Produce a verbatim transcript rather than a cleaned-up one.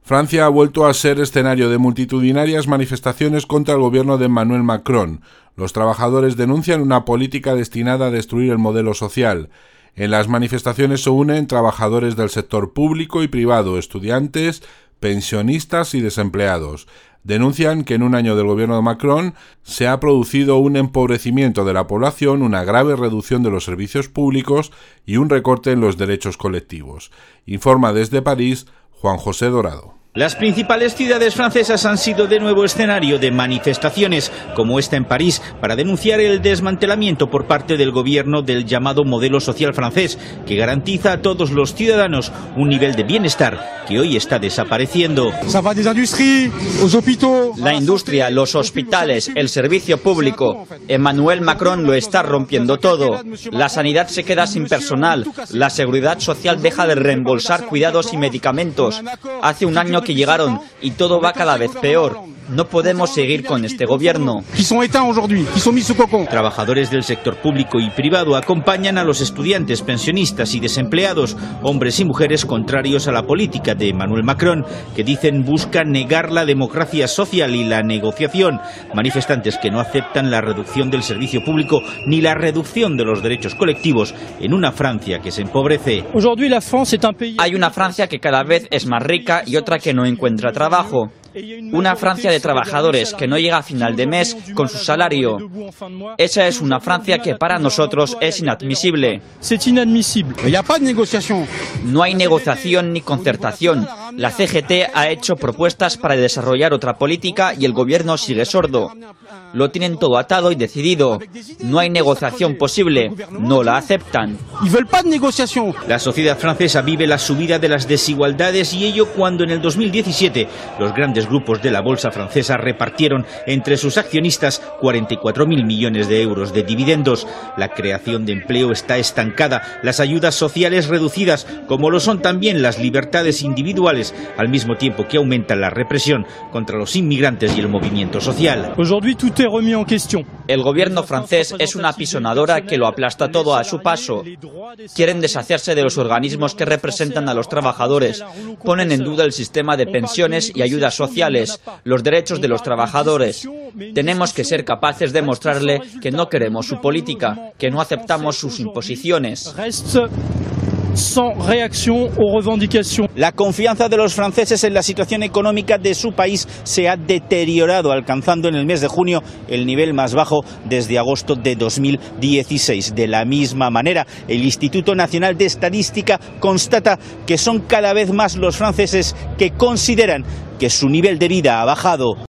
Francia ha vuelto a ser escenario de multitudinarias manifestaciones contra el gobierno de Emmanuel Macron. Los trabajadores denuncian una política destinada a destruir el modelo social. En las manifestaciones se unen trabajadores del sector público y privado, estudiantes, pensionistas y desempleados. Denuncian que en un año del gobierno de Macron se ha producido un empobrecimiento de la población, una grave reducción de los servicios públicos y un recorte en los derechos colectivos. Informa desde París Juan José Dorado. Las principales ciudades francesas han sido de nuevo escenario de manifestaciones, como esta en París, para denunciar el desmantelamiento por parte del gobierno del llamado modelo social francés, que garantiza a todos los ciudadanos un nivel de bienestar que hoy está desapareciendo. La industria, los hospitales, el servicio público. Emmanuel Macron lo está rompiendo todo. La sanidad se queda sin personal. La seguridad social deja de reembolsar cuidados y medicamentos. Hace un año que llegaron y todo va cada vez peor. No podemos seguir con este gobierno. Trabajadores del sector público y privado acompañan a los estudiantes, pensionistas y desempleados, hombres y mujeres contrarios a la política de Emmanuel Macron, que dicen busca negar la democracia social y la negociación. Manifestantes que no aceptan la reducción del servicio público ni la reducción de los derechos colectivos en una Francia que se empobrece. Hay una Francia que cada vez es más rica y otra que no encuentra trabajo. Una Francia de trabajadores que no llega a final de mes con su salario. Esa es una Francia que para nosotros es inadmisible. No hay negociación ni concertación. La C G T ha hecho propuestas para desarrollar otra política y el gobierno sigue sordo. Lo tienen todo atado y decidido. No hay negociación posible. No la aceptan. La sociedad francesa vive la subida de las desigualdades y ello cuando en el dos mil diecisiete los grandes grupos de la bolsa francesa repartieron entre sus accionistas cuarenta y cuatro mil millones de euros de dividendos. La creación de empleo está estancada, las ayudas sociales reducidas, como lo son también las libertades individuales, al mismo tiempo que aumenta la represión contra los inmigrantes y el movimiento social. El gobierno francés es una apisonadora que lo aplasta todo a su paso. Quieren deshacerse de los organismos que representan a los trabajadores. Ponen en duda el sistema de pensiones y ayudas sociales, los derechos de los trabajadores. Tenemos que ser capaces de mostrarle que no queremos su política, que no aceptamos sus imposiciones. La confianza de los franceses en la situación económica de su país se ha deteriorado, alcanzando en el mes de junio el nivel más bajo desde agosto de dos mil dieciséis. De la misma manera, el Instituto Nacional de Estadística constata que son cada vez más los franceses que consideran que su nivel de vida ha bajado.